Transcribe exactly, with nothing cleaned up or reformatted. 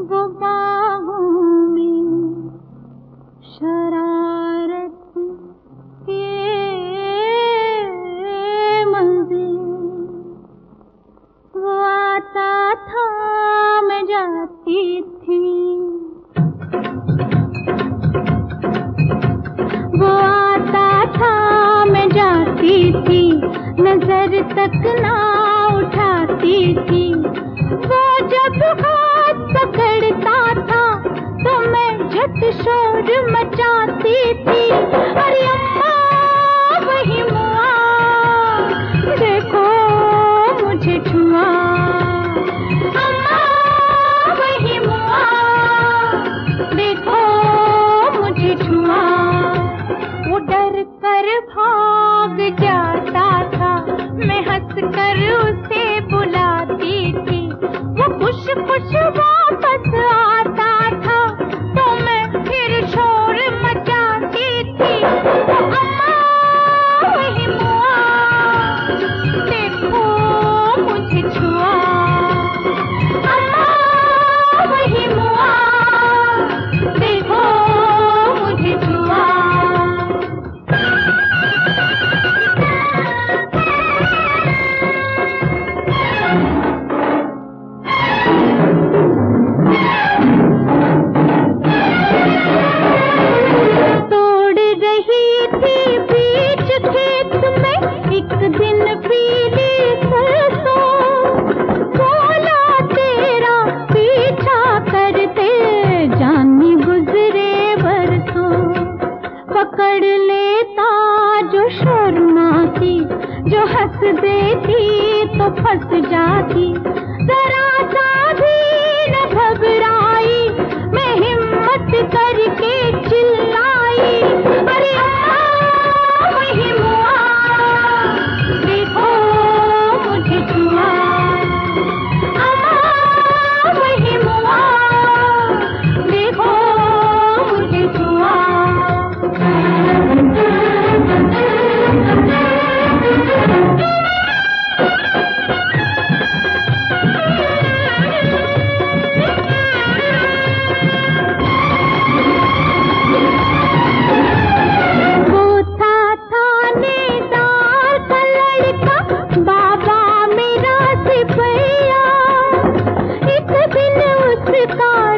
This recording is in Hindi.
वो बाहों में शरारत ये मंज़िल, वो आता था मैं जाती थी, वो आता था मैं जाती थी, नजर तक ना उठाती थी। वो जब हाथ पकड़ता था तो मैं झट शोर मचाती थी। अरे अम्मा वही मुआ, देखो मुझे छुआ, अम्मा वही मुआ, देखो मुझे छुआ। वो डर कर भाग जाता था, मैं हंस कर उसे बुलाती थी। वो खुश खुश वापस आता था तो मैं फिर शोर मचाती थी। अम्मा वही मुआ, देखो मुझे छुआ, अम्मा वही मुआ, देखो मुझे छुआ। पकड़ लेता जो शर्माती, जो हंस देती तो फंस जाती। जरा सा भी न घबराई, मैं हिम्मत करके चिल्लाई। अरे अम्मा वही मुआ, देखो मुझे छुआ, अम्मा वही मुआ, देखो मुझे छुआ। बाबा मेरा सिपहिया, एक दिन उसका